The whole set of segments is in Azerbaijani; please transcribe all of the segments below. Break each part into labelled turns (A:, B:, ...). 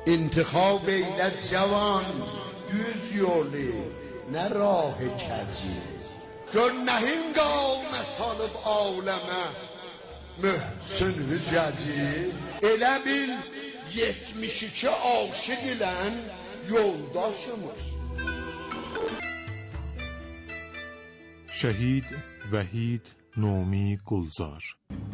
A: انتخاب eyle cavan düz yolu ne rah keci. Gör nəhin qalmə salıb aləmə mühsün hücəci. Elə bil 72 aşık ilən yoldaşımız.
B: شهید وحید نومی گلزار.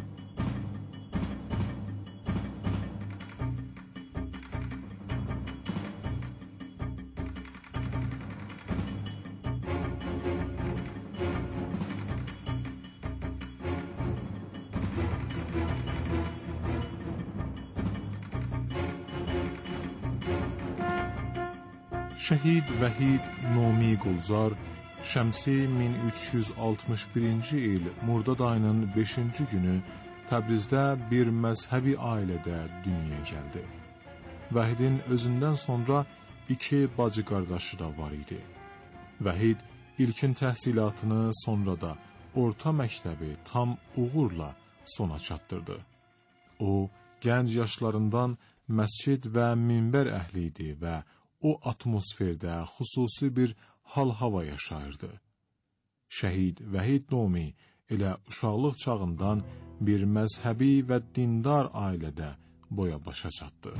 B: Şəhid Vəhid Nomi Qulzar şəmsi 1361-ci il Murdad ayının 5-ci günü Təbrizdə bir məzhəbi ailədə dünyaya gəldi. Vəhidin özündən sonra 2 bacı qardaşı da var idi. Vəhid ilkin təhsilatını, sonra da orta məktəbi tam uğurla sona çatdırdı. O, gənc yaşlarından məscid və minbər əhli idi və o atmosferdə xüsusi bir hal-hava yaşayırdı. Şəhid Vəhid Nomi elə uşaqlıq çağından bir məzhəbi və dindar ailədə boya başa çatdı.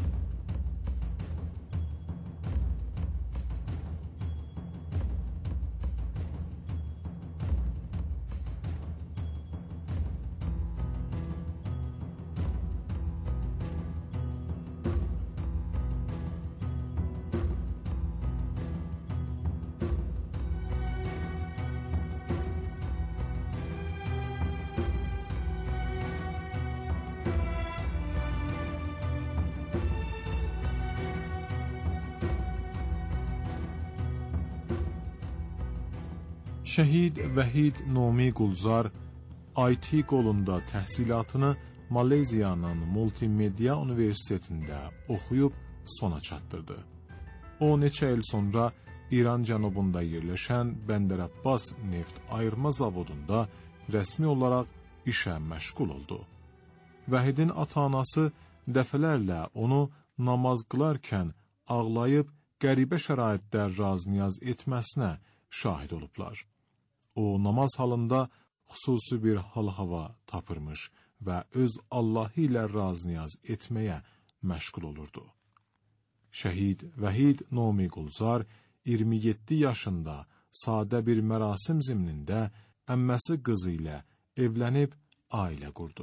B: Şəhid Vəhid Nomi Qulzar IT qolunda təhsilatını Malezyanın Multimedya Universitetində oxuyub sona çatdırdı. O, neçə il sonra İran cənubunda yerləşən Bəndər Abbas neft ayırma zavodunda rəsmi olaraq işə məşğul oldu. Vəhidin ata-anası dəfələrlə onu namaz qılarkən ağlayıb qəribə şəraitdə raz-niyaz etməsinə şahid olublar. O, namaz halında xüsusi bir hal-hava tapırmış və öz Allahı ilə raz-niyaz etməyə məşğul olurdu. Şəhid Vəhid Nomi Qulzar 27 yaşında sadə bir mərasim zimnində əmməsi qızı ilə evlənib ailə qurdu.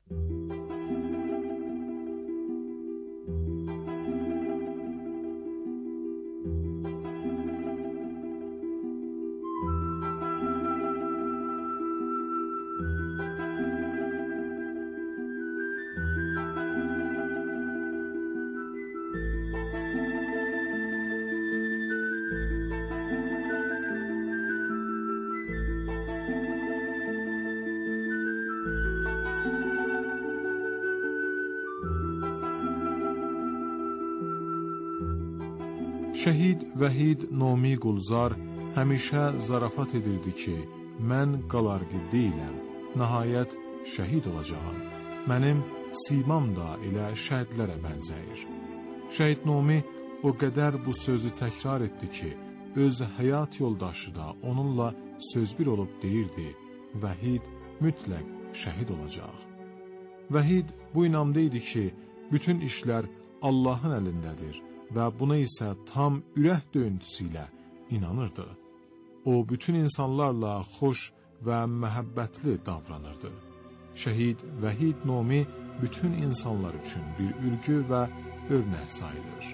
B: Şəhid Vəhid Nomi Qulzar həmişə zarafat edirdi ki, mən qalarqı deyiləm, nəhayət şəhid olacağam. Mənim simam da elə şəhidlərə bənzəyir. Şəhid Nomi o qədər bu sözü təkrar etdi ki, öz həyat yoldaşı da onunla söz bir olub deyirdi, Vəhid mütləq şəhid olacaq. Vəhid bu inamda idi ki, bütün işlər Allahın əlindədir və buna isə tam ürək döyüntüsü ilə inanırdı. O, bütün insanlarla xoş və məhəbbətli davranırdı. Şəhid Vəhid Nomi bütün insanlar üçün bir ülgü və örnək sayılır.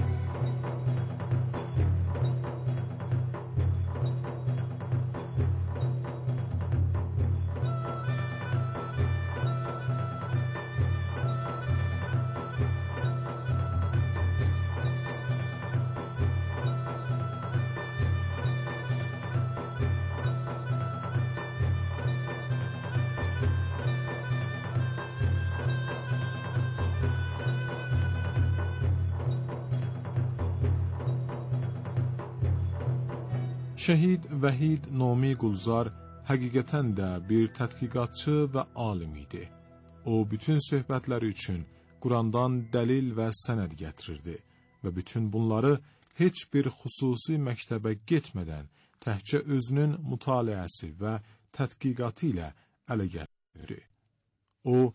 B: Şəhid Vəhid Nomi Qulzar həqiqətən də bir tədqiqatçı və alim idi. O, bütün söhbətləri üçün Qurandan dəlil və sənəd gətirirdi və bütün bunları heç bir xüsusi məktəbə getmədən təkcə özünün mütaliəsi və tədqiqatı ilə ələ gətirir. O,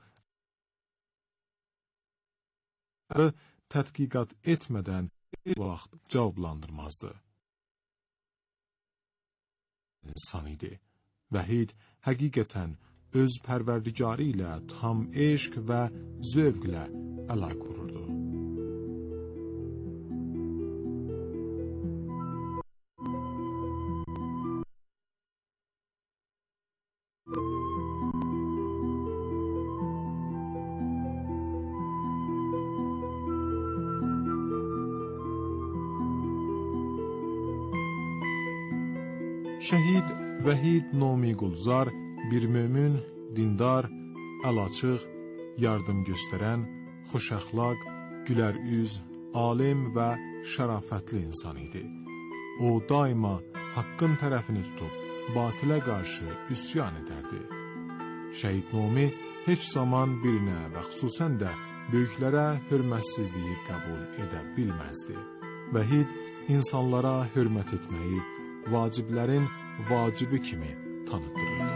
B: tədqiqat etmədən vaxt cavablandırmazdı. İnsan idi. Vəhid həqiqətən öz pərverdigarı ilə tam eşq və zövqlə əlaq qururdu. Şəhid Vəhid Nomi Qulzar bir mömin, dindar, əlaçıq, yardım göstərən, xoşəxlaq, gülər üz, alim və şərafətli insan idi. O daima haqqın tərəfini tutub, batilə qarşı üsyan edərdi. Şəhid Nomi heç zaman birinə və xüsusən də böyüklərə hörmətsizliyi qəbul edə bilməzdi. Vəhid insanlara hörmət etməyi vaciblərin vacibi kimi tanıtdırırdı.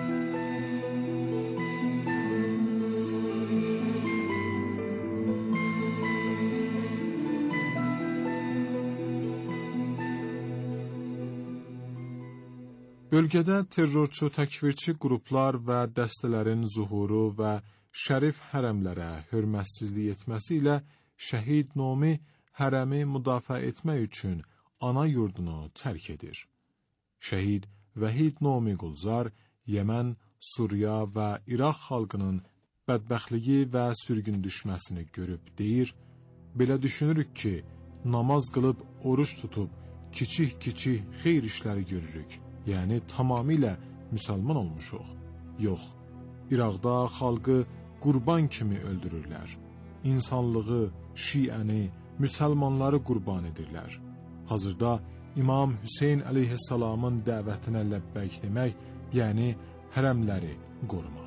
B: Bölgədə terrorçu təkfirçi qruplar və dəstələrin zuhuru və şərif hərəmlərə hörmətsizlik etməsi ilə Şəhid Nomi hərəmi müdafiə etmək üçün ana yurdunu tərk edir. Şəhid Vəhid Nomi Qulzar Yəmən, Suriya və İraq xalqının bədbəxtliyi və sürgün düşməsini görüb deyir, belə düşünürük ki, namaz qılıb, oruç tutub, kiçik-kiçik xeyir işləri görürük, yəni tamamilə müsəlman olmuşuq. Yox, İraqda xalqı qurban kimi öldürürlər. İnsanlığı, şiəni, müsəlmanları qurban edirlər. Hazırda İmam Hüseyn əleyhissalamın dəvətinə ləbbəyk demək, yəni hərəmləri qorumaq.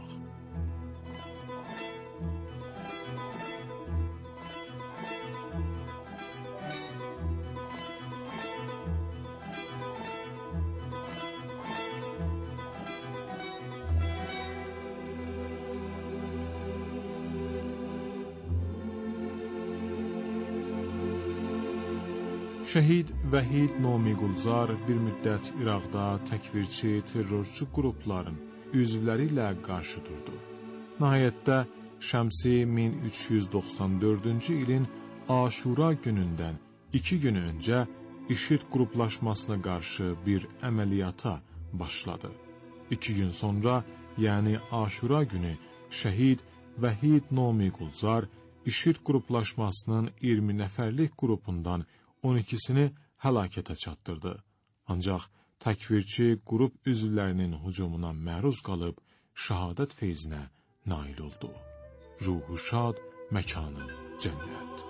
B: Şəhid Vəhid Nomi Qulzar bir müddət İraqda təkfirçi, terrorçu qrupların üzvləri ilə qarşı durdu. Nəhayətdə Şəmsi 1394-cü ilin Aşura günündən 2 gün öncə IŞİD qruplaşmasına qarşı bir əməliyyata başladı. 2 gün sonra, yəni Aşura günü, Şəhid Vəhid Nomi Qulzar IŞİD qruplaşmasının 20 nəfərlik qrupundan 12-sini həlakətə çatdırdı. Ancaq təkfirçi qrup üzvlərinin hücumuna məruz qalıb şəhadət feyzinə nail oldu. Ruhu şad, məkanı cənnət.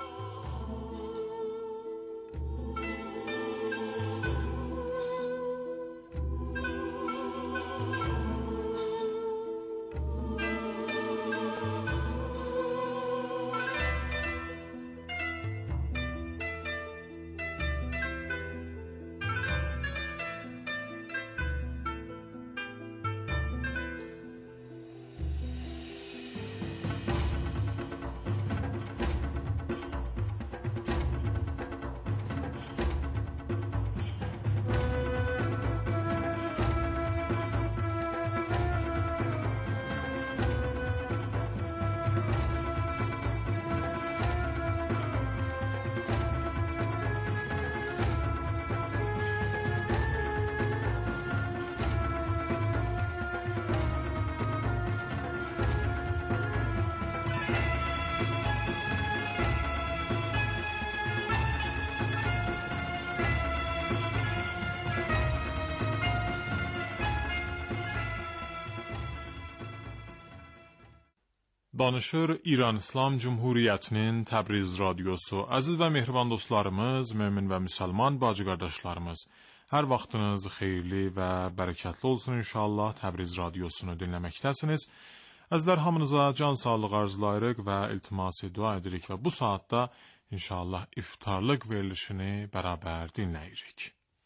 B: Danışır İran İslam Cumhuriyyətinin Təbriz radiosu. Əziz və mehriban dostlarımız, mömin və müsəlman bacı qardaşlarımız, hər vaxtınız xeyirli və bərəkətli olsun inşallah. Təbriz radiosunu dinləməkdəsiniz. Əzizlər, hamınıza can sağlığı arzulayırıq və iltiması dua edirik və bu saatda İnşallah iftarlıq verilişini bərabər dinləyirik.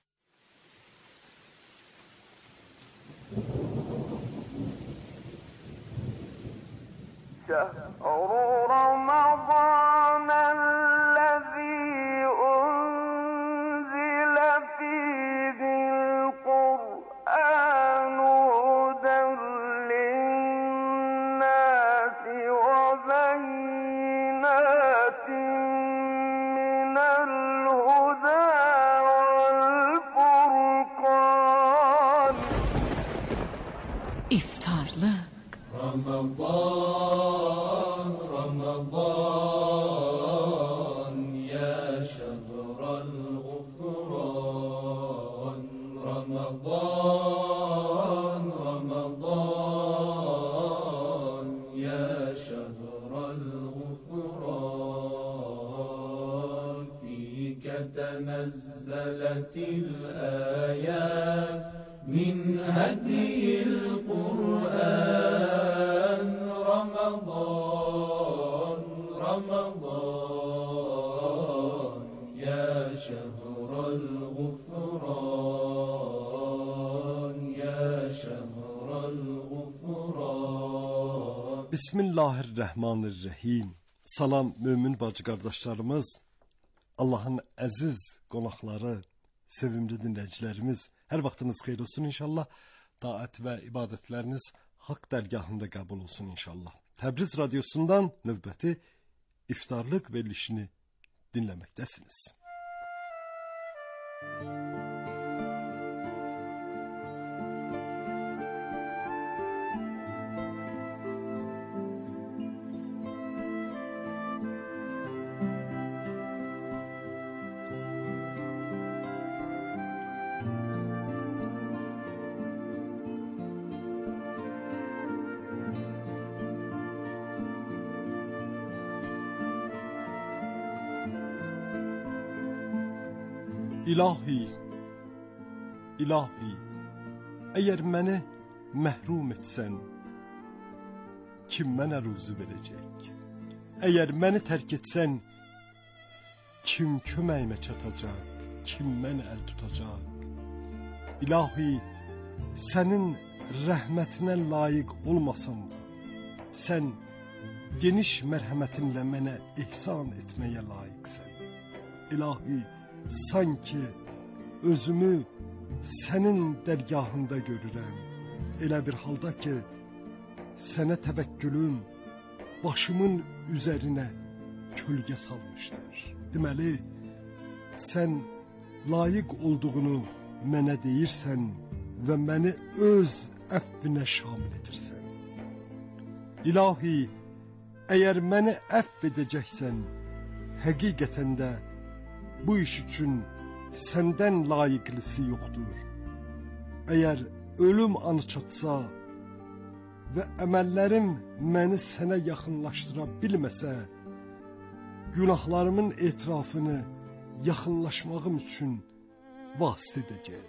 C: شهر رمضان الذي أنزل فيه القرآن هدى للناس وبينات من الهدى والفرقان.
D: İftarlık.
E: رمضان رمضان يا شهر الغفران. رمضان رمضان يا شهر الغفران. فيك تنزلت الآيات من هدي القرآن. رمضان رمضان يا شهر الغفران. يا شهر الغفران.
F: Bismillahirrahmanirrahim. Salam mümin bacı qardaşlarımız, Allahın əziz qonaqları, sevimli dinləyicilərimiz, hər vaxtınız xeyir olsun inşallah. Taat və ibadətləriniz haqq dərgahında qəbul olsun inşallah. Təbriz radiosundan növbəti iftarlıq verilişini dinləməkdəsiniz. İlahi, ilahi, əgər məni məhrum etsən, kim mənə ruzi verəcək? Əgər məni tərk etsən, kim köməyimə çatacaq, kim mənə əl tutacaq? İlahi, sənin rəhmətinə layiq olmasam da, sən geniş mərhəmətinlə mənə ihsan etməyə layiqsən. İlahi, sanki özümü sənin dərgahında görürəm. Elə bir halda ki, sənə təvəkkülüm başımın üzərinə kölgə salmışdır. Deməli, sən layiq olduğunu mənə deyirsən və məni öz əfvinə şamil edirsən. İlahi, əgər məni əfv edəcəksən, həqiqətən də bu iş üçün səndən layiqlisi yoxdur. Əgər ölüm anı çatsa və əməllərim məni sənə yaxınlaşdıra bilməsə, günahlarımın etirafını yaxınlaşmağım üçün vasitə edəcəyim.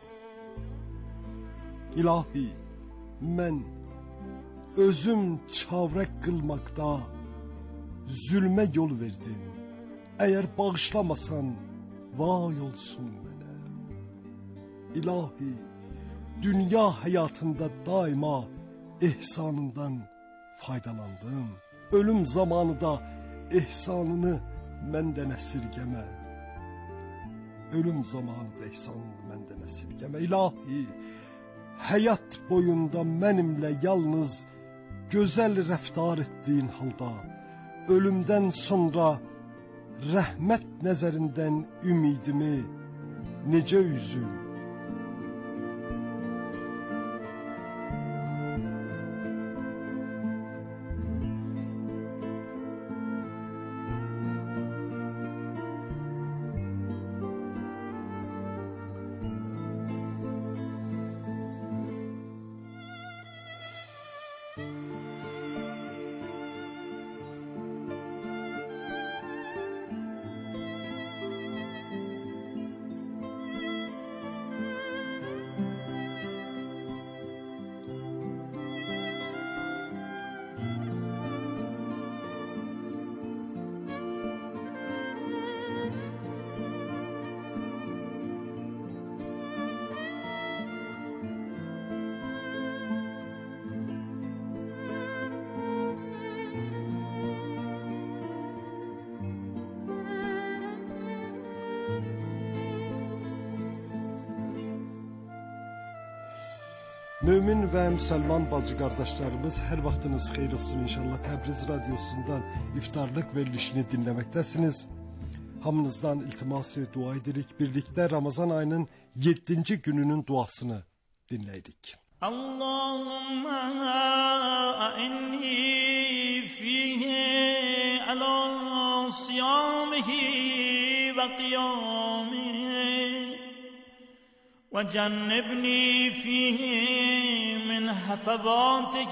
F: İlahi, mən özüm çavrək qılmaqda zülmə yol verdim. Əgər bağışlamasan, vay olsun mənə. İlahi, dünya həyatında daima ihsanından faydalandım. Ölüm zamanı da ihsanını məndən əsirgəmə. Ölüm zamanı da ihsanını məndən əsirgəmə. İlahi, həyat boyunda mənimlə yalnız gözəl rəftar etdiyin halda, ölümdən sonra rəhmət nəzərindən ümidimi necə üzüm? Mömin və müsəlman bacı qardaşlarımız, hər vaxtınız xeyir olsun inşallah. Təbriz radiosundan iftarlıq verilişini dinləməkdəsiniz. Hamınızdan iltiması dua edirik. Birlikdə Ramazan ayının 7-ci gününün duasını dinləyirik.
D: Allahumma a'inni fihi ala siyamihi ve qiyamihi وجنبني فيه من حفظاته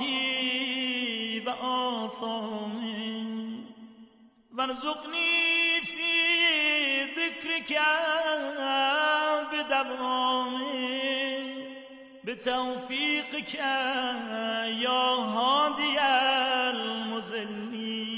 D: وآثامه وارزقني في ذكرك بدوامه بتوفيقك يا هادي المذلين.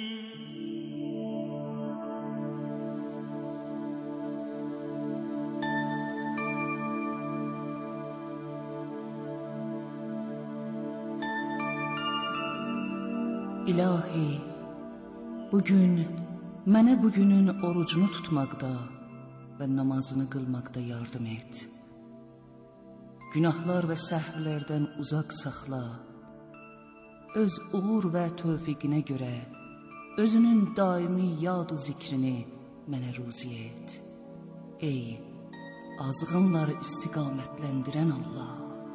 G: İlahi, bugün mənə bugünün orucunu tutmaqda və namazını qılmaqda yardım et. Günahlar və səhvlərdən uzaq saxla. Öz uğur və tövfiqinə görə özünün daimi yad-ı zikrini mənə ruzi et. Ey azğınları istiqamətləndirən Allah!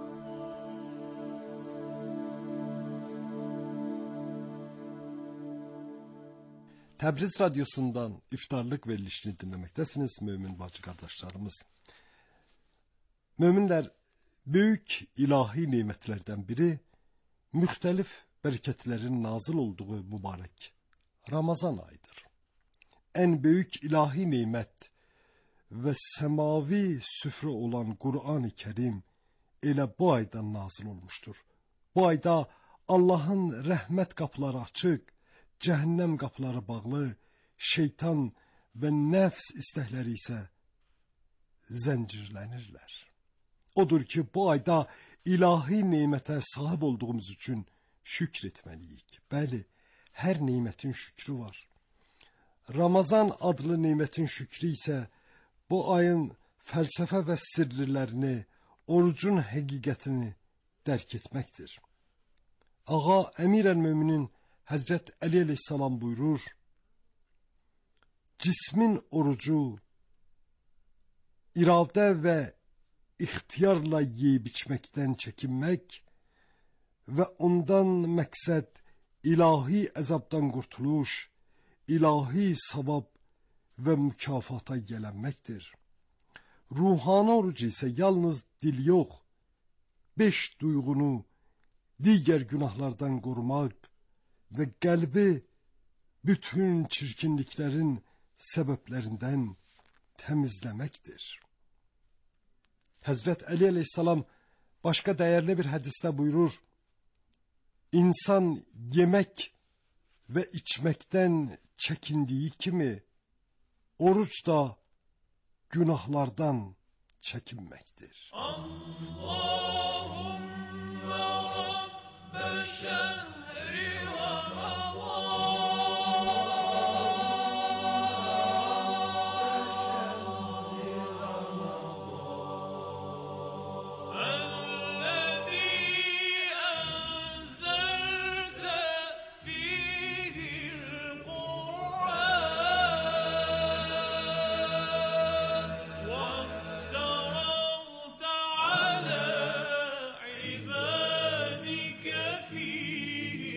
F: Təbriz radiosundan iftarlıq verilişini dinləməkdəsiniz mömin bacı qardaşlarımız. Möminlər, böyük ilahi nemətlərdən biri müxtəlif bərəkətlərin nazil olduğu mübarək Ramazan ayıdır. Ən böyük ilahi nemət və səmavi süfrə olan Qur'an-ı Kərim elə bu aydan nazil olmuşdur. Bu ayda Allahın rəhmət qapıları açıq, cəhənnəm qapıları bağlı, şeytan və nəfs istəkləri isə zəncirlənirlər. Odur ki, bu ayda ilahi nemətə sahib olduğumuz üçün şükr etməliyik. Bəli, hər nemətin şükrü var. Ramazan adlı nemətin şükrü isə bu ayın fəlsəfə və sirrilərini, orucun həqiqətini dərk etməkdir. Ağa Əmir əl-Möminin Həzrət Əli əleyhissalam buyurur, cismin orucu iradə və ixtiyarla yeyib içməkdən çəkinmək və ondan məqsəd ilahi əzabdan qurtuluş, ilahi savab və mükafata gələnməkdir. Ruhani oruc isə yalnız dil yox, 5 duyğunu digər günahlardan qorumaq və qəlbi bütün çirkinliklərin səbəblərindən təmizləməkdir. Həzrət Əli əleyhissalam başqa dəyərli bir hədisdə buyurur, İnsan yemək və içməkdən çəkindiyi kimi, oruc da günahlardan çəkinməkdir. Allahümme Rabbe şehri
D: فيه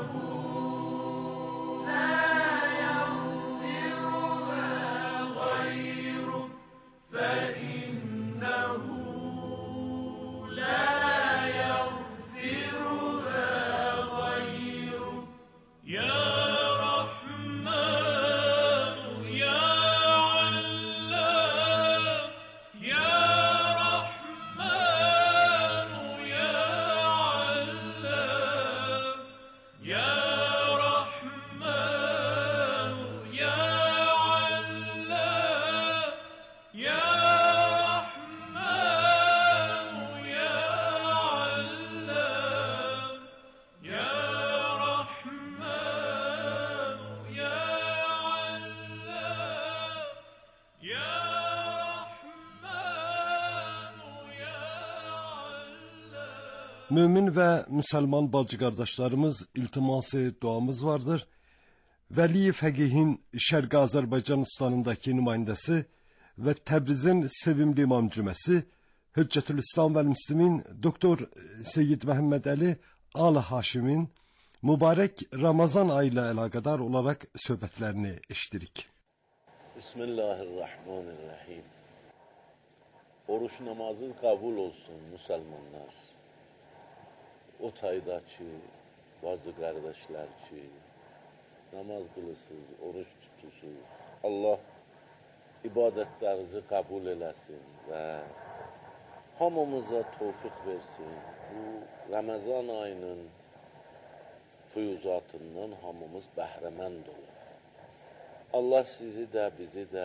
F: Mümin və müsəlman bacı qardaşlarımız, iltiması duamız vardır. Vəliyev Fəqihin Şərqi Azərbaycan ustanındakı nümayəndəsi və Təbrizin sevimli imam cüməsi Hüccətülislam və Müslimin Doktor Seyyid Məhəmməd Əli Al Haşimin mübarək Ramazan ayı ilə əlaqədar olaraq söhbətlərini eşidirik.
H: Bismillahirrahmanirrahim. Oruç namazı kabul olsun Müslümanlar. O tayda ki, bazı kardeşler ki, namaz kılısınız, oruç tutusuz. Allah ibadetlerinizi kabul eləsin ve hamımıza tevfik versin. Bu Ramazan ayının füyuzatından hamımız bəhrəmənd olur. Allah sizi de bizi de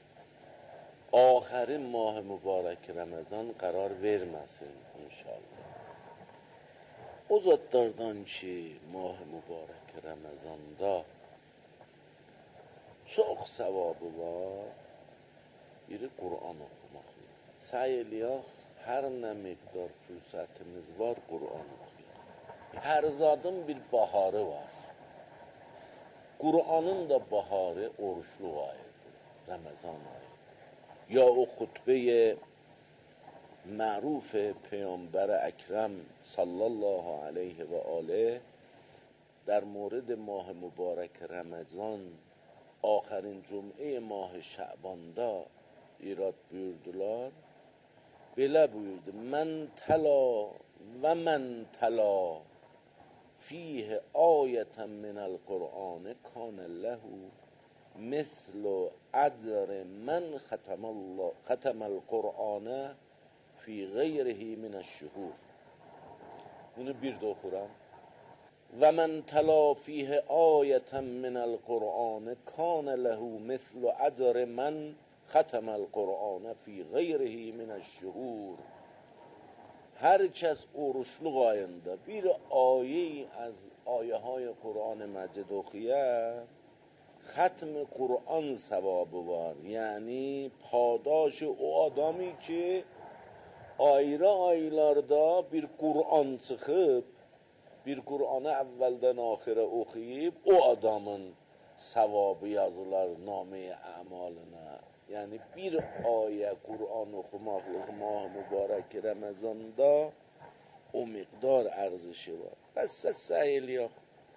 H: ahərin mah-ı mübarək Ramazan qərar verməsin inşallah. O zatlardan ki, mah-ı mübarək Ramazanda çox savabı var, biri Kur'an okumaq. Səy eləyək, hər nə miqdar fürsətimiz var, Kur'an okuyaq. Hər zadın bir baharı var. Kur'anın da baharı oruçlu ayıdır, Ramazan ayıdır. Ya o xutbeye معروف پیامبر اکرم صلی الله علیه و آله در مورد ماه مبارک رمضان آخرین جمعه ماه شعباندا ایراد buyurdular. Belə buyurdu: من تلا فيه آية من القرآن كان له مثل أجر من ختم القرآن fi gayrihi mineşşuhur. Bunu bir de okuram. Ve men tala fihi ayeten minel Kur'an kana lehu mislu ecri men khatamel Kur'an fi gayrihi mineşşuhur. Her kəs oruçluq ayında bir aye az ayəhay Kur'an-ı Məcid oxuya, ختم Kur'an sevabı var. Yani padaş o adamı ki ayrı aylarda bir Kur'an çıxıb, bir Kur'anı əvvəldən axirə oxuyub, o adamın savabı yazılar namə-i əmalına. Yəni bir ayə Kur'an oxumaqlıq mah mübarək Ramazanda o miqdar ərzişi var. Bəs səy eləyək.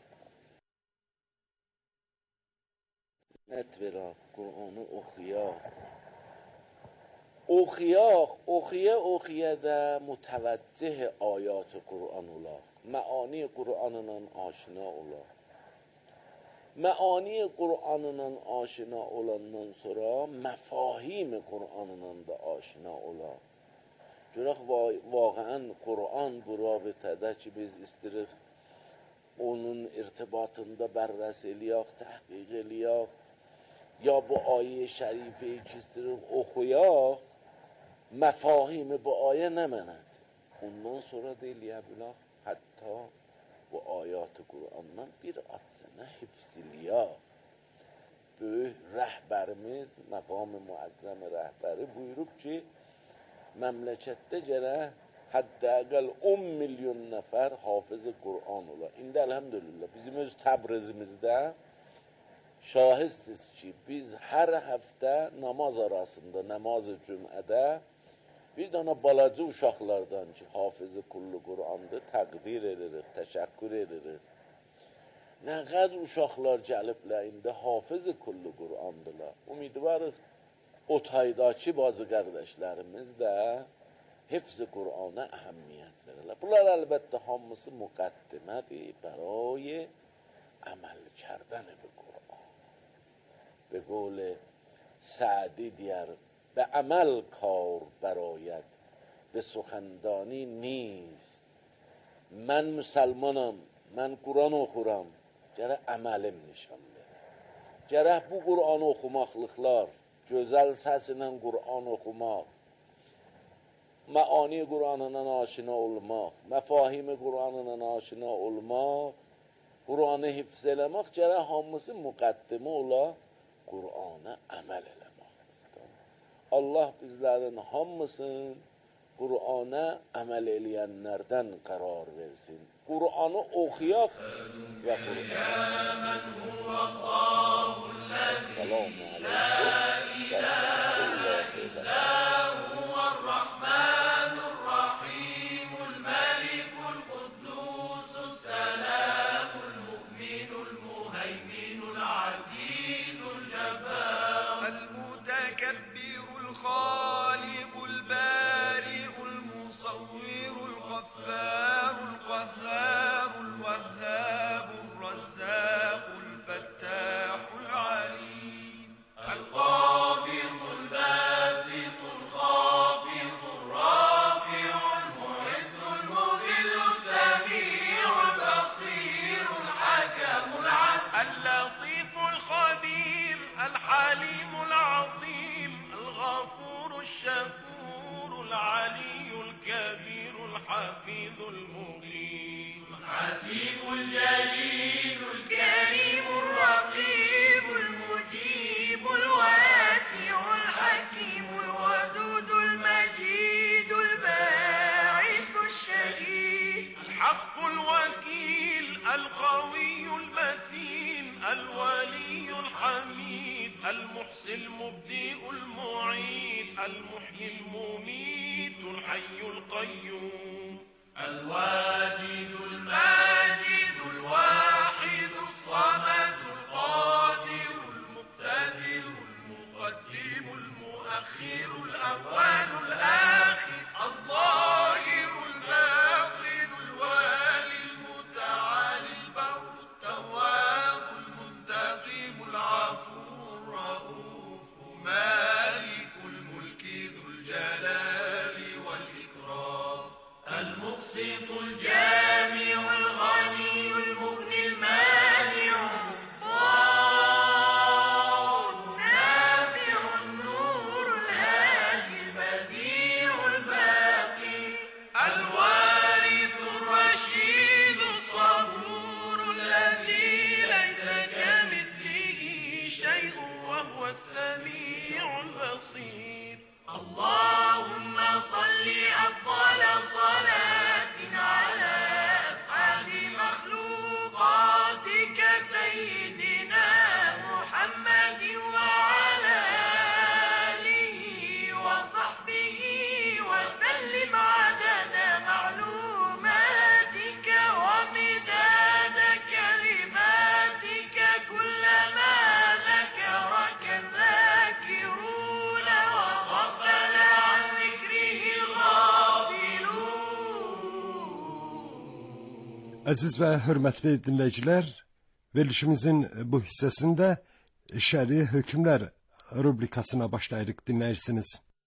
H: Nət verək, Kur'anı oxuyaq. Oxuya da mütəvəccih ayat Kur'an olaq. Məani Kur'anla aşina olaq. Məani Kur'anla aşina olandan sonra məfahim Kur'anla da aşina olaq. Görək vaqəən Kur'an bu rabitədə ki biz istəyirik onun irtibatında bərrəs eləyək, təhqiq eləyək, ya bu ayə şərifəyi ki istəyirik oxuyaq, məfahimi bu ayə nə mənədir? Ondan sonra da eləyə bilək, hətta bu ayat-ı Kur'andan bir atına hifziliyək. Böyük rəhbərimiz, məqam-ı müəzzəm rəhbəri buyurub ki, məmləkətdə gərək həddəqəl 10 milyon nəfər hafız-ı Kur'an olar. İndi əlhəmdülillah bizim öz Təbrizimizdə şahidsiniz ki, biz hər həftə namaz arasında, namaz-ı cümədə bir dana balaca uşaqlardan ki, hafız-ı kullu Kur'andır, təqdir edirik, təşəkkür edirik. Nə qədər uşaqlar gəliblər, indi hafız kullu Qur'andırlar. Ümidvarıq o taydakı bazı qardaşlarımız da hifz-i Qur'ana əhəmiyyət verirlər. Bunlar əlbəttə hamısı müqəddimədir برای عمل کردن به قرآن. به قول سعدی دیگر به عمل کار براید به سخندانی نیست. من مسلمانم، من قرآن oxuram, gərək əməlim nişan verir. Gərək bu Qur'an oxumaqlıqlar, gözəl səsilə Qur'an oxumaq, məani Qur'anından aşina olmaq, məfahimi Qur'anından aşina olmaq, Qur'anı hifz eləmək, gərək hamısı müqəddimə ola Qur'ana əməl eləməkdir. Allah bizlərin hamısın Qur'ana əməl eləyənlərdən qərar versin. Qur'anı oxuyaq və Qur'an. Selamun
I: المحصي المبدئ المعيد المحيي المميت الحي القيوم الواجد الماجد الواحد الصمد القادر المقتدر المقدم المؤخر الأول الآخر الظاهر الباطن الوالي المتعالي البر التواب المنتقم العفو مالك الملك ذو الجلال والإكرام المقسط الجامع الغني المغني المانع النافع النور الهادي البديع الباقي الوارث الرشيد الصبور الذي ليس كمثله شيء وهو السميع البصير. اللهم صل أفضل صلاة على أسعد مخلوقاتك سيدنا محمد وعلى آله وصحبه وسلم عدد معلوماتك ومداد كلماتك كلما ذكرك الذاكرون وغفل عن ذكره الغافلون.
F: Əziz və hörmətli dinləyicilər, verilişimizin bu hissəsində şəri hökmlər rubrikasına başlayırıq, dinləyirsiniz.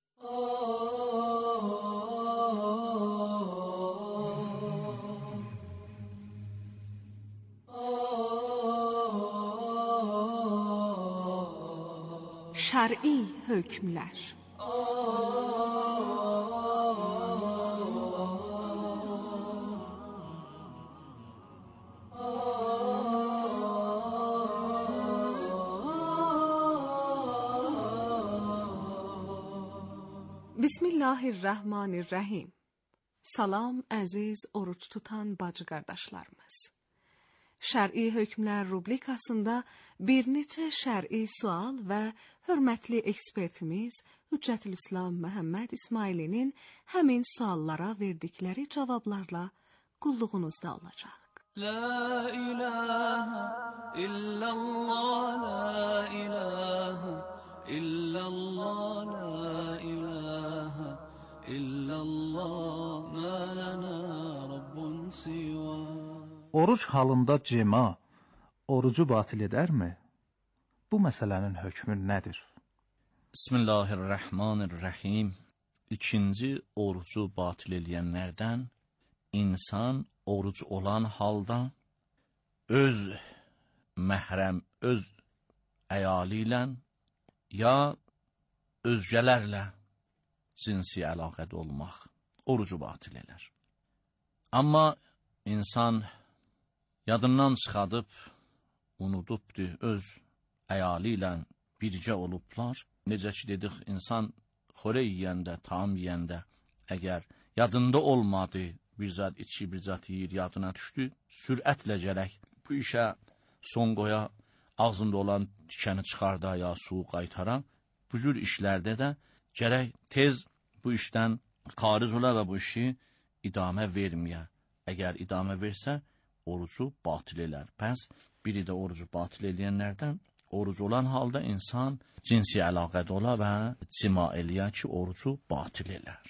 J: Şər'i hökmlər. Bismillahirrahmanirrahim. Salam əziz oruç tutan bacı qardaşlarımız. Şər'i hökmlər rubrikasında bir neçə şər'i sual və hörmətli ekspertimiz Hüccətülislam Məhəmməd İsmailinin həmin suallara verdikləri cavablarla qulluğunuzda olacaq.
I: La ilahe
K: Oruç halında cima orucu batil edərmi? Bu məsələnin hökmü nədir?
L: Bismillahirrahmanirrahim. İkinci orucu batil edənlərdən insan oruc olan halda öz məhrəm, öz əyalı ilə ya özgələrlə cinsi əlaqədə olmaq orucu batil edər. Amma insan yadından çıxadıb, unudubdur, öz əyalı ilə bircə olublar. Necə ki dedik, insan xörə yeyəndə, taam yeyəndə, əgər yadında olmadı, bir zat içi, bir zat yeyir, yadına düşdü, sürətlə gərək bu işə son qoya, ağzında olan tikəni çıxarda ya suyu qaytara. Bu cür işlərdə də gərək tez bu işdən xaric ola və bu işi idamə verməyə. Əgər idamə versə, orucu batil elər. Pəs, biri də orucu batil edənlərdən, oruc olan halda insan cinsi əlaqədə ola və cima eləyə ki, orucu batil elər.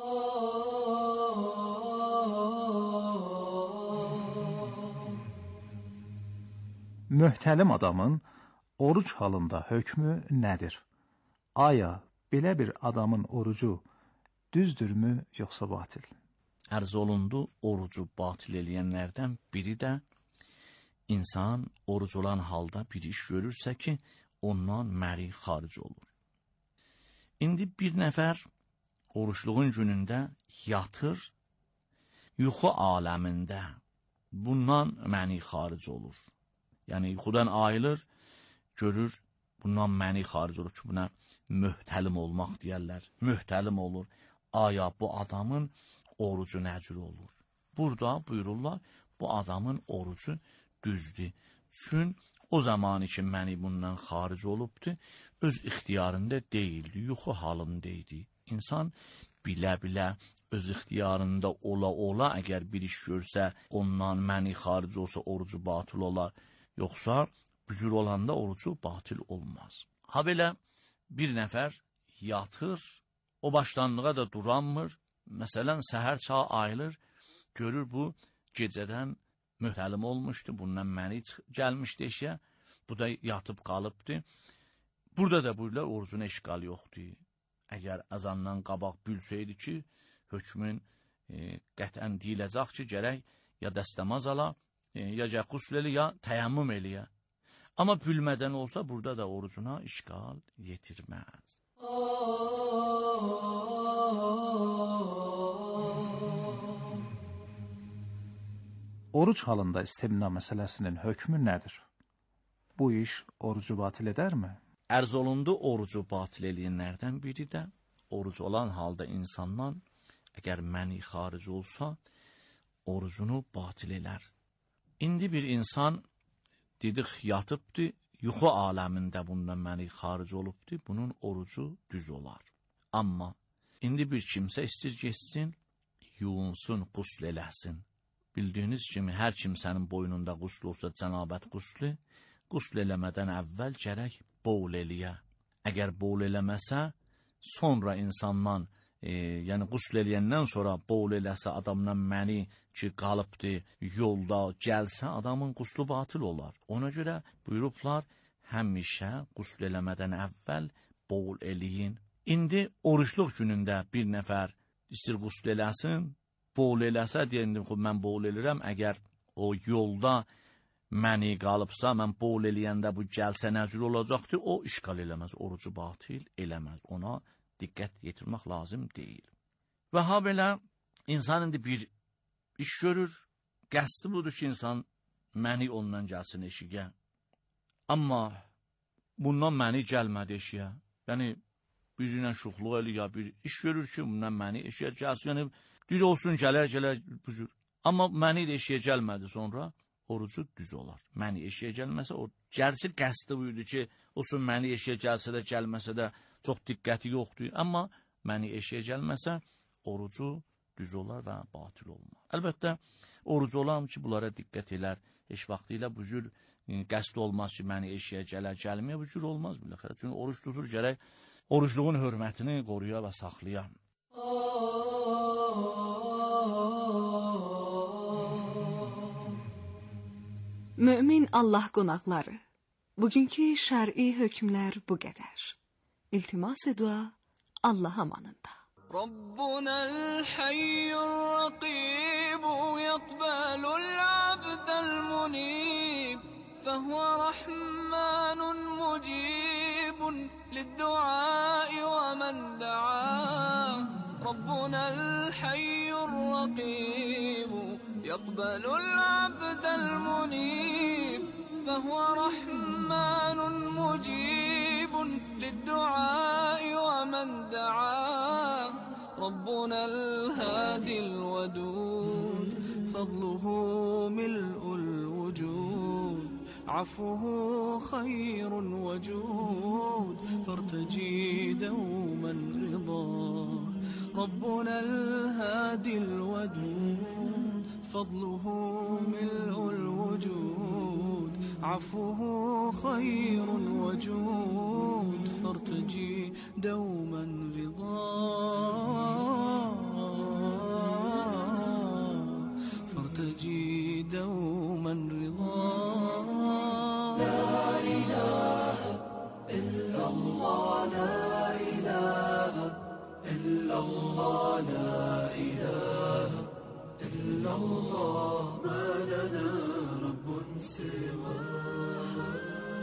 K: Möhtəlim adamın oruc halında hökmü nədir? Aya belə bir adamın orucu düzdürmü, yoxsa batil?
L: Ərz olundu, orucu batil eləyənlərdən biri də insan oruc olan halda bir iş görürsə ki, ondan məri xaric olur. İndi bir nəfər oruçluğun günündə yatır, yuxu aləmində bundan məni xaric olur. Yəni, yuxudan ayılır, görür, bundan məni xaric olur ki, buna möhtəlim olmaq deyərlər. Möhtəlim olur. Aya bu adamın orucu nəcür olur? Burada buyururlar, bu adamın orucu düzdür. Çünki o zamanı ki, məni bundan xaric olubdur, öz ixtiyarında deyildi, yuxu halındaydı. İnsan bilə-bilə öz ixtiyarında ola-ola, əgər bir iş görsə, ondan məni xaric olsa, orucu batıl olar. Yoxsa bücür olanda orucu batil olmaz. Ha belə bir nəfər yatır, o başlanlığa da duranmır. Məsələn, səhər çağı ayılır, görür bu gecədən möhtəlim olmuşdu, bundan məni gəlmişdi eşyə, bu da yatıb qalıbdı. Burada da buyurlar, orucuna işgal yoxdur. Əgər əzandan qabaq bilsəydi ki, hökmün qətən deyiləcək ki, gərək ya dəstəmaz ala, ya qusl elə, ya təyəmmüm eləyə. Amma bilmədən olsa, burada da orucuna işgal yetirməz.
K: Oruc halında istimna məsələsinin hökmü nədir? Bu iş orucu batil edərmi?
L: Ərz olundu, orucu batil eləyənlərdən biri də oruc olan halda insandan əgər məni xaric olsa, orucunu batil elər. İndi bir insan dedik yatıbdır, yuxu aləmində bundan məni xaric olubdur, bunun orucu düz olar. Amma indi bir kimsə istir geçsin, yuunsun, qusl eləsin. Bildiyiniz kimi, hər kimsənin boynunda qusl olsa cənabət quslu, qusl eləmədən əvvəl gərək boğul eləyə. Əgər boğul eləməsə, sonra insandan, yəni qusl eləyəndən sonra boğul eləsə, adamdan məni ki, qalıbdır, yolda gəlsə, adamın quslu batıl olar. Ona görə buyurublar, həmişə qusl eləmədən əvvəl boğul eləyin. İndi oruçluq günündə bir nəfər istir qusl eləsin, boğul eləsə, deyəndə mən boğul eləyirəm, əgər o yolda məni qalıbsa, mən boğul eləyəndə bu gəlsə nəcür olacaqdır, o işgal eləməz, orucu batil eləməz. Ona diqqət yetirmək lazım deyil. Və ha belə, insan indi bir iş görür, qəsdi budur ki, insan məni ondan gəlsin eşiyə. Amma bundan məni gəlmədi eşiyə. Yəni, birine şuxluq eləyir, bir iş görür ki, bundan məni eşiyə gəlsin. Yəni, düz olsun, gələr, büzür. Amma məni də eşiyə gəlmədi sonra, orucu düz olar. Məni eşiyə gəlməsə, o gəlsi qəsdi buyurdu ki, olsun məni eşiyə gəlsə də, gəlməsə də çox diqqəti yoxdur. Amma məni eşiyə gəlməsə, orucu düz olar və batil olmaz. Əlbəttə, orucu olan ki, bunlara diqqət elər. Heç vaxtıyla bu cür qəsd olmaz ki, məni eşiyə gələr, gəlməyə bu cür olmaz. Çünki oruç tutur, gərək oruçluğun hörmətini qoruya və saxlaya.
J: Mömin Allah qonaqları, bugünkü şər'i hökmlər bu qədər. İltimas-ı dua Allah amanında.
M: ربنا الحي الرقيب يقبل العبد المنيب فهو رحمن مجيب للدعاء ومن دعاه ربنا الحي الرقيب يقبل العبد المنيب فهو رحمن مجيب للدعاء ومن دعاه ربنا الهادي الودود فضله ملء الوجود عفوه خير وجود فارتجي دوما رضاه ربنا الهادي الودود فضله ملء الوجود عفوه خير وجود فارتجي دوما رضاه فارتجي دوما رضاه لا إله إلا الله لا إله إلا الله لا إله إلا الله ما لنا رب سواه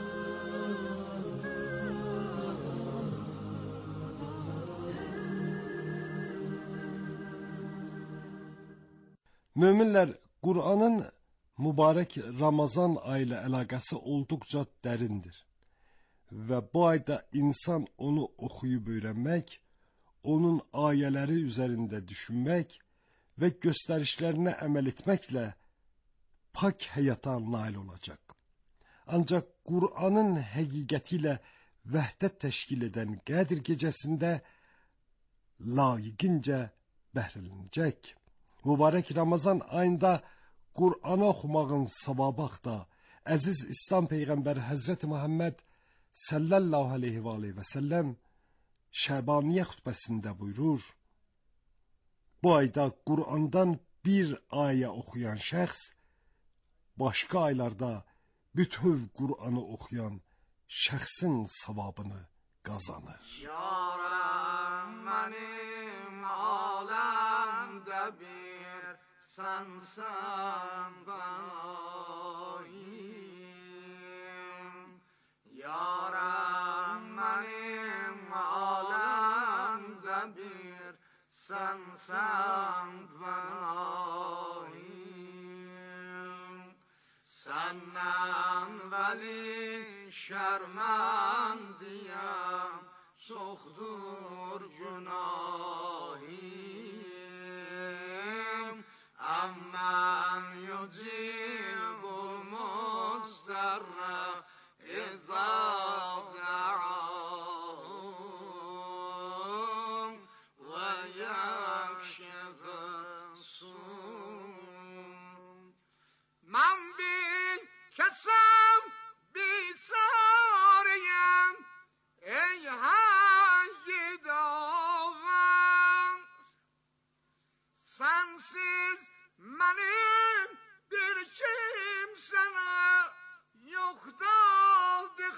F: Möminlər, Qur'anın mübarək Ramazan ayı ilə əlaqəsi olduqca dərindir. Və bu ayda insan onu oxuyub öyrənmək, onun ayələri üzərində düşünmək və göstərişlərinə əməl etməklə pak həyata nail olacaq. Ancaq Qur'anın həqiqəti ilə vəhdət təşkil edən Qədr gecəsində layiqincə bəhrələnəcək. Mübarək Ramazan ayında Qur'anı oxumağın savabı da əziz İslam Peyğəmbəri Həzrəti Muhammed sallallahu aleyhi və səlləm Şəbaniyyə xutbəsində buyurur: bu ayda Qur'andan bir ayə oxuyan şəxs başqa aylarda bütöv Qur'anı oxuyan şəxsin savabını qazanır.
I: Yarəm mənim aləmdə bir sənsən bənayim. Yarəm mənim aləmdə bir sənsən bənayim. Səndən vəli şərməndiyəm, çoxdur günahim. Əmmən yücibul müstərrə izə də'ahum və yəkşifəs sum. Mən bir kəsəm bisariyəm, ey hayy davər. Sensiz mənim bir kimsənə yoxdur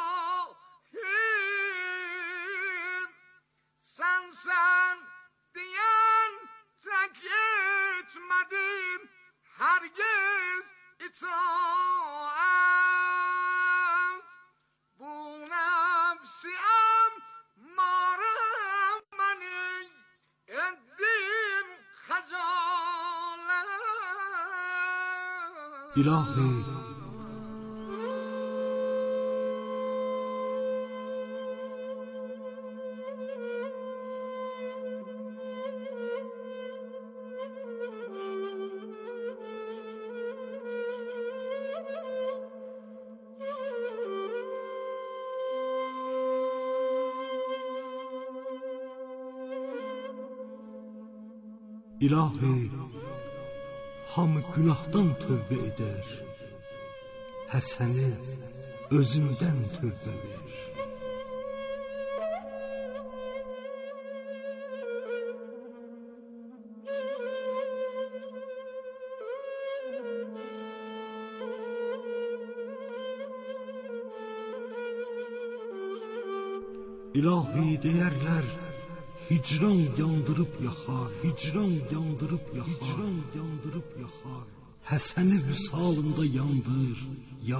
I: xahim. Sensən deyən tək etmədim hərgiz itaət. Bu nəfsiyəm marım məni etdim xəcalət.
F: İlahi, İlahi, hamı günahdan tövbə edər, Həsəni özümdən tövbə ver. İlahi deyərlər, hicran yandırıb yaxar, hicran yandırıb yaxar, hicran yandırıb yaxar. Həsəni vüsalında yandır, ya.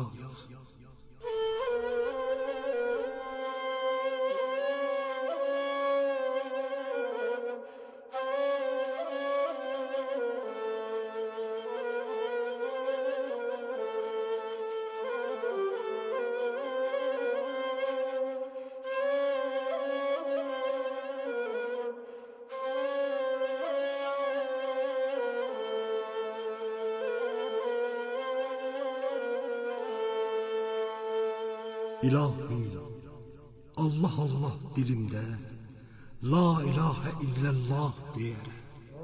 F: İlahi, Allah Allah dilimdə, la ilahe illallah deyərək.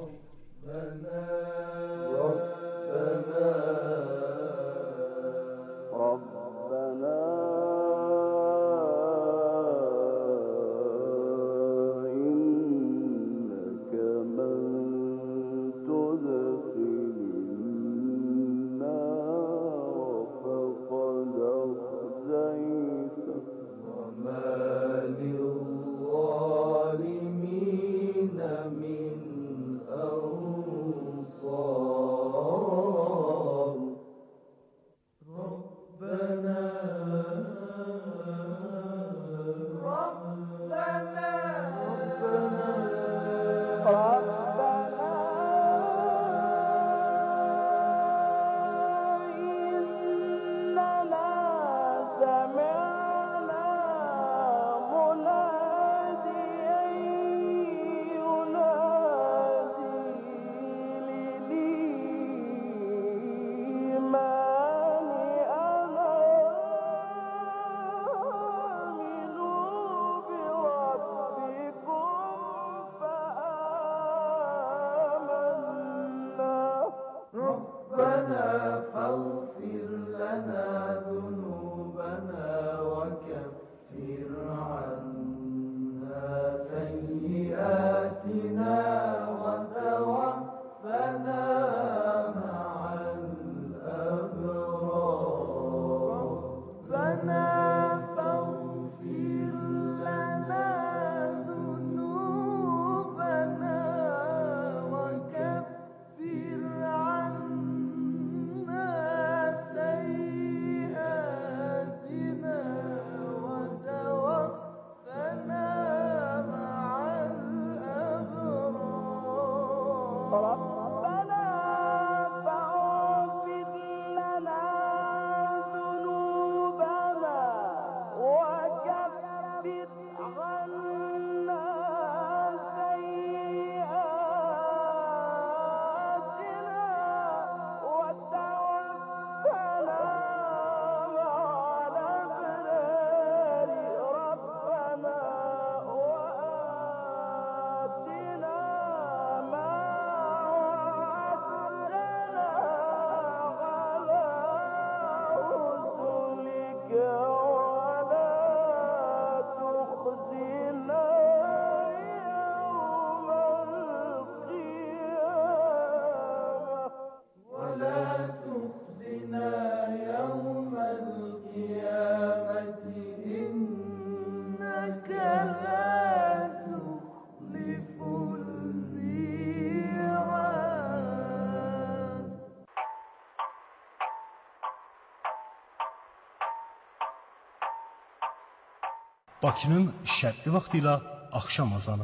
F: Bakının şərqi vaxtı ilə axşam azanı.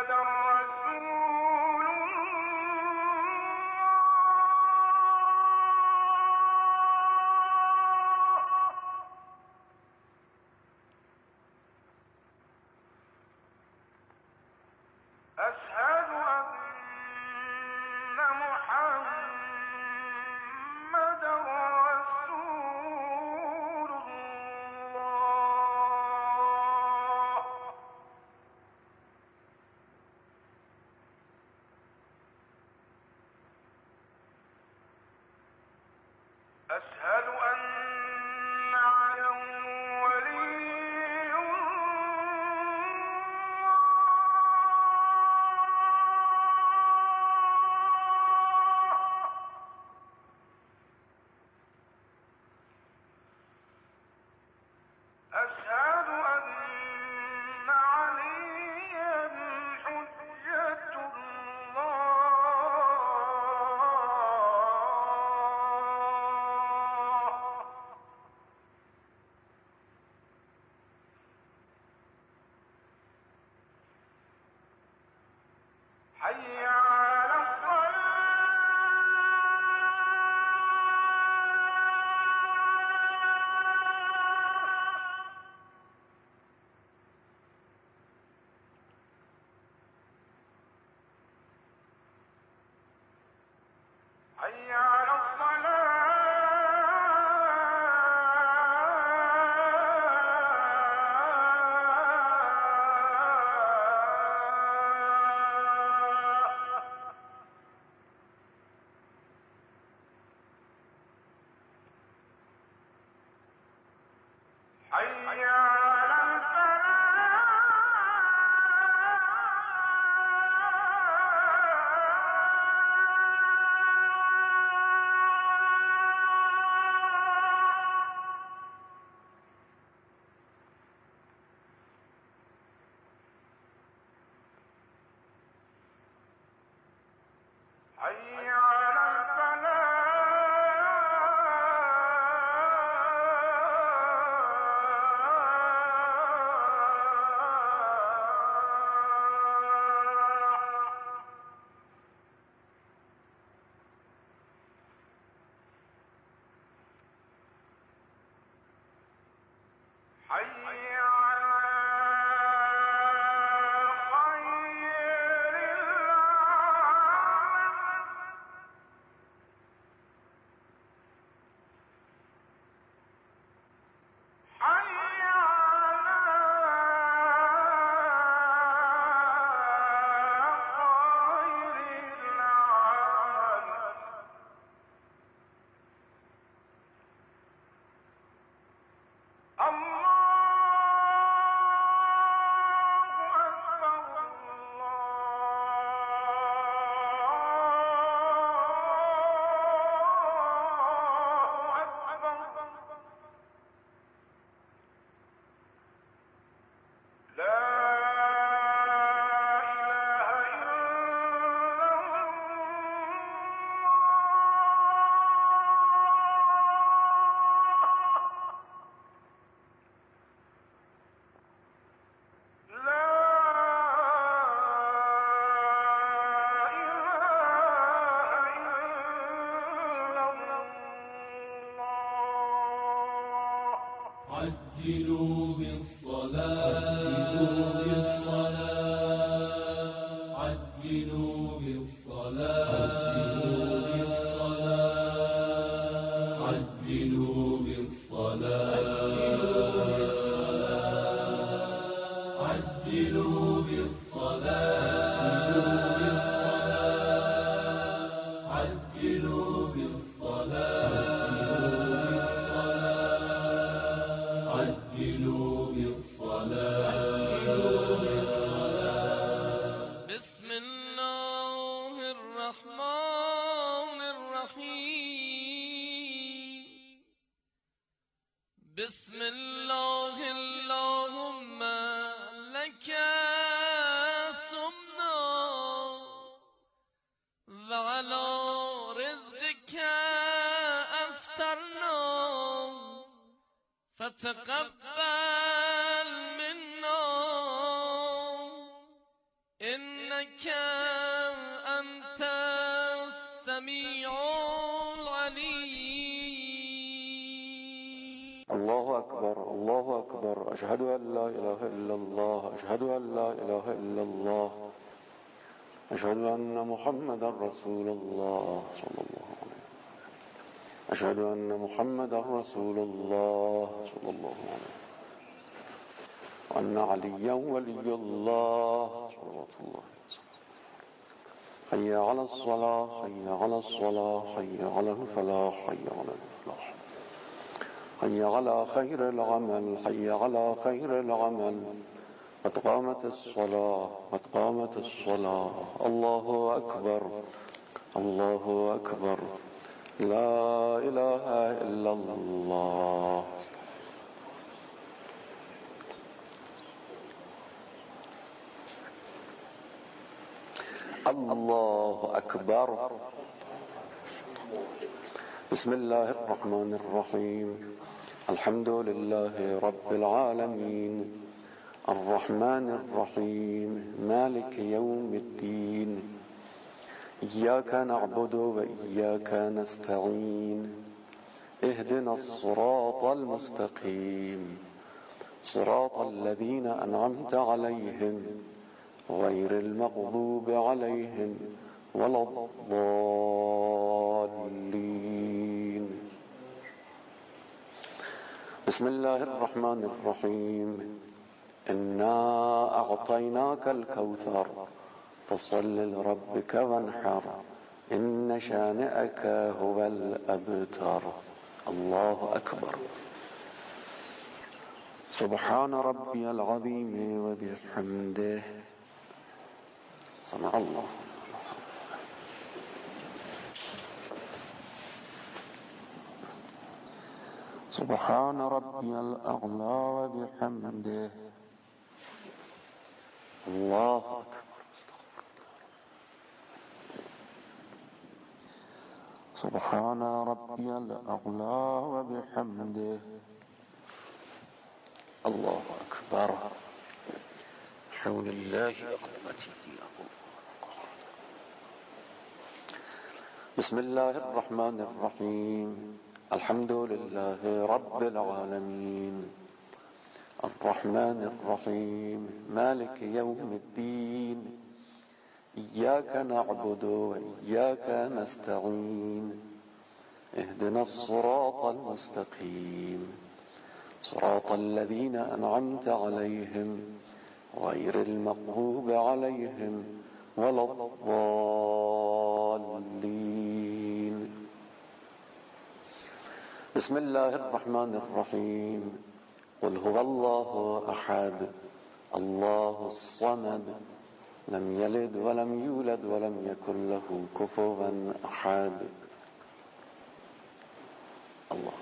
E: عجلوا بالصلاة عجلوا بالصلاة عجلوا بالصلاة عجلوا بالصلاة عجلوا بالصلاة عجلوا بالصلاة
N: بسم الله الرحمن الرحيم بسم الله اللهم لك سمنا وعلى رزقك أفطرنا فتقبل منا إنك أنت السميع العليم.
O: الله أكبر الله أكبر. أشهد أن لا إله إلا الله. أشهد أن لا إله إلا الله. أشهد أن محمدا رسول الله صلى الله عليه وسلم. أشهد أن محمدا رسول الله صلى الله عليه وسلم. وأن عليا ولي الله صلوات الله. حي على الصلاة حي على الصلاة حي على الفلاح حي على الفلاح. حي على خير العمل حي على خير العمل. قد قامت الصلاة قد قامت الصلاة. الله أكبر الله أكبر. لا إله إلا الله. الله أكبر. بسم الله الرحمن الرحيم. الحمد لله رب العالمين الرحمن الرحيم مالك يوم الدين. إياك نعبد وإياك نستعين. اهدنا الصراط المستقيم صراط الذين أنعمت عليهم غير المغضوب عليهم ولا الضالين. بسم الله الرحمن الرحيم. إنا أعطيناك الكوثر فصل لربك وانحر إن شانئك هو الأبتر. الله أكبر. سبحان ربي العظيم وبحمده. سمع الله. سبحان ربي الأعلى وبحمده. الله أكبر. سبحان ربي الأعلى وبحمده. الله أكبر. حول الله وقوته. بسم الله الرحمن الرحيم. الحمد لله رب العالمين الرحمن الرحيم مالك يوم الدين. إياك نعبد وإياك نستعين. اهدنا الصراط المستقيم صراط الذين أنعمت عليهم غير المغضوب عليهم ولا الضالين. بسم الله الرحمن الرحيم. قل هو الله أحد الله الصمد لم يلد ولم يولد ولم يكن له كفوا أحد. الله.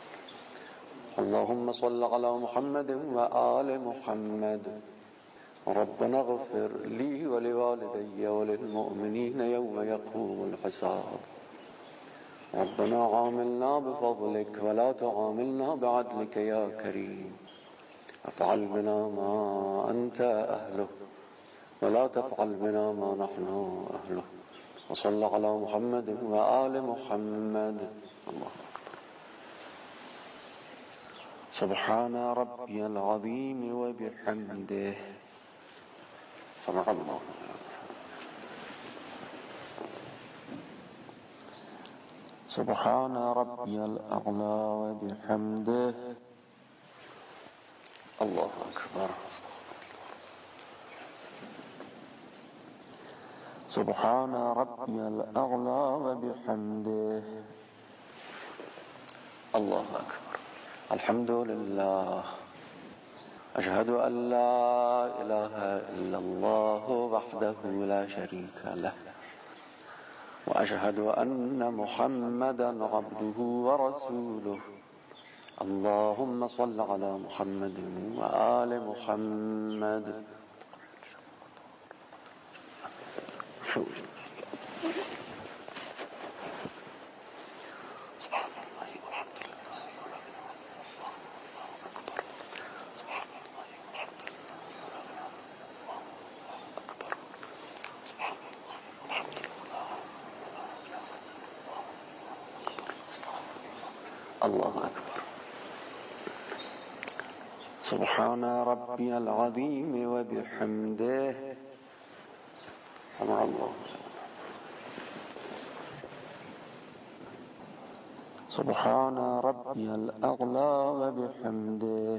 O: اللهم صل على محمد وآل محمد. ربنا اغفر لي ولوالدي وللمؤمنين يوم يقوم الحساب. ربنا عاملنا بفضلك ولا تعاملنا بعدلك يا كريم. افعل بنا ما أنت أهله ولا تفعل بنا ما نحن أهله. وصل على محمد وآل محمد. الله أكبر. سبحان ربي العظيم وبحمده. سمع الله. سبحان ربي الأعلى وبحمده. الله أكبر. سبحان ربي الأعلى وبحمده. الله أكبر. الحمد لله. أشهد أن لا إله إلا الله وحده لا شريك له. وأشهد أن محمدا عبده ورسوله. اللهم صل على محمد وآل محمد. سبحان الله والحمد لله ولا إله إلا الله أكبر. سبحان الله والحمد لله ولا إله إلا الله أكبر. الله أكبر. سبحان ربي العظيم وبحمده. سمع الله. سبحان ربي الأعلى وبحمده.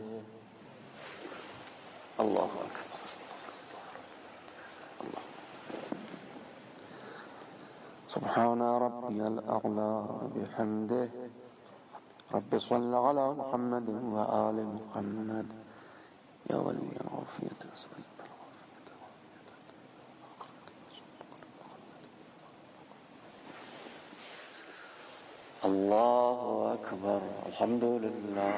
O: الله أكبر. الله. سبحان ربي الأعلى وبحمده. رب صل على محمد وآل محمد يا ولي العافية. الله أكبر. الحمد لله.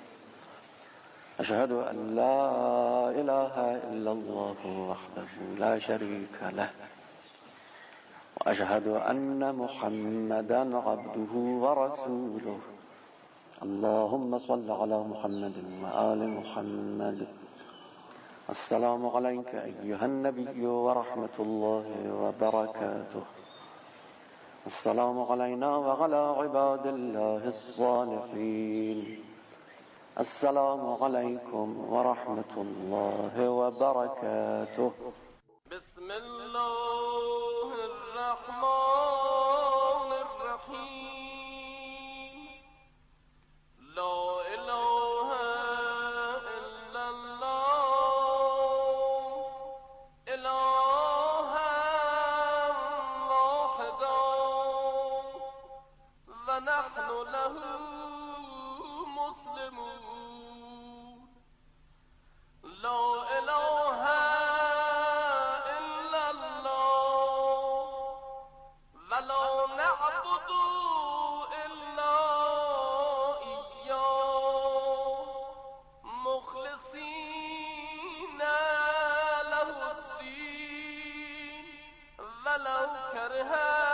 O: أشهد أن لا إله إلا الله وحده لا شريك له، وأشهد أن محمدا عبده ورسوله. اللهم صل على محمد وآل محمد. السلام عليك أيها النبي ورحمة الله وبركاته. السلام علينا وعلى عباد الله الصالحين. السلام عليكم ورحمة الله وبركاته.
N: بسم الله الرحمن الرحيم. لا إله إلا الله إلها واحدا ونحن له مسلمون. لا إله إلا الله ولا نعبد إلا إياه مخلصين له الدين ولو كره